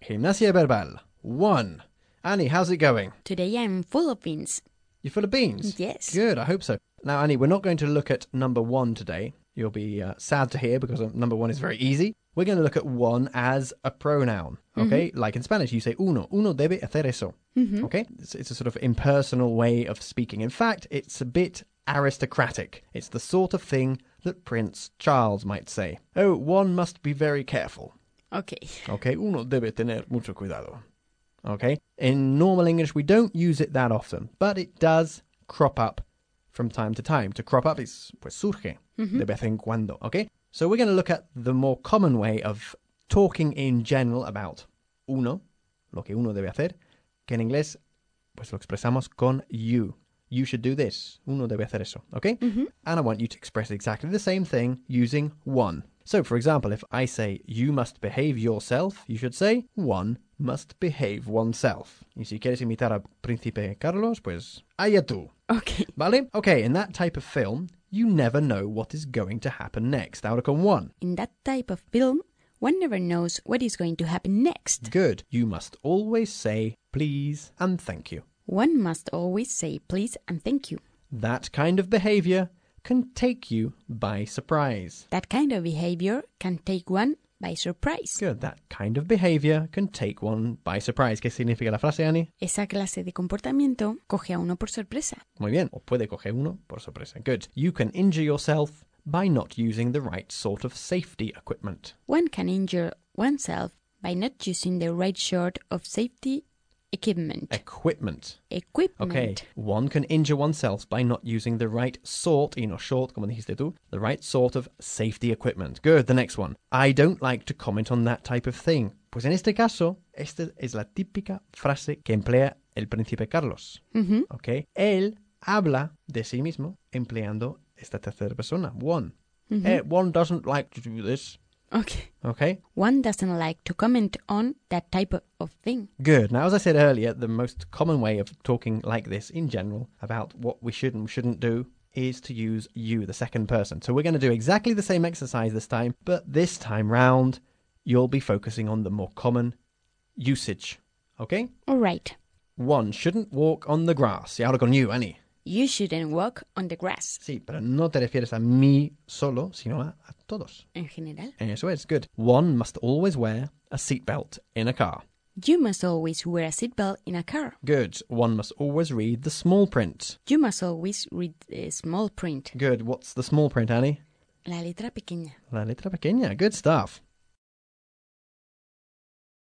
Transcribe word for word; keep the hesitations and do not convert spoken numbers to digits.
Gimnasia verbal. One. Annie, how's it going? Today I'm full of beans. You're full of beans? Yes. Good, I hope so. Now, Annie, we're not going to look at number one today. You'll be uh, sad to hear because number one is very easy. We're going to look at one as a pronoun, okay? Mm-hmm. Like in Spanish, you say uno. Uno debe hacer eso, mm-hmm. okay? It's, it's a sort of impersonal way of speaking. In fact, it's a bit aristocratic. It's the sort of thing that Prince Charles might say. Oh, one must be very careful. Okay. Okay, uno debe tener mucho cuidado. Okay? In normal English, we don't use it that often, but it does crop up from time to time. To crop up is, pues, surge mm-hmm. de vez en cuando, okay? So we're going to look at the more common way of talking in general about uno, lo que uno debe hacer, que en inglés, pues lo expresamos con you. You should do this. Uno debe hacer eso, okay? Mm-hmm. And I want you to express exactly the same thing using one. So, for example, if I say, you must behave yourself, you should say, one must behave oneself. Y si quieres imitar a Príncipe Carlos, pues, allá tú. Okay. ¿Vale? Okay, in that type of film, you never know what is going to happen next. Ahora con one. In that type of film, one never knows what is going to happen next. Good. You must always say, please and thank you. One must always say please and thank you. That kind of behavior can take you by surprise. That kind of behavior can take one by surprise. Good. That kind of behavior can take one by surprise. ¿Qué significa la frase, Annie? Esa clase de comportamiento coge a uno por sorpresa. Muy bien. O puede coger uno por sorpresa. Good. You can injure yourself by not using the right sort of safety equipment. One can injure oneself by not using the right sort of safety equipment. Equipment. Equipment. Okay. One can injure oneself by not using the right sort, y no short, como dijiste tú, the right sort of safety equipment. Good. The next one. I don't like to comment on that type of thing. Pues en este caso, esta es la típica frase que emplea el Príncipe Carlos. Mm-hmm. Okay. Él habla de sí mismo empleando esta tercera persona, one. Mm-hmm. Eh, one doesn't like to do this. Okay. Okay. One doesn't like to comment on that type of, of thing. Good. Now, as I said earlier, the most common way of talking like this in general about what we should and shouldn't do is to use you, the second person. So we're going to do exactly the same exercise this time, but this time round, you'll be focusing on the more common usage. Okay? All right. One shouldn't walk on the grass. Y ahora con you, Annie. You shouldn't walk on the grass. Sí, pero no te refieres a mí solo, sino a, a todos. En general. Eso es, good. One must always wear a seatbelt in a car. You must always wear a seatbelt in a car. Good. One must always read the small print. You must always read the small print. Good. What's the small print, Annie? La letra pequeña. La letra pequeña. Good stuff.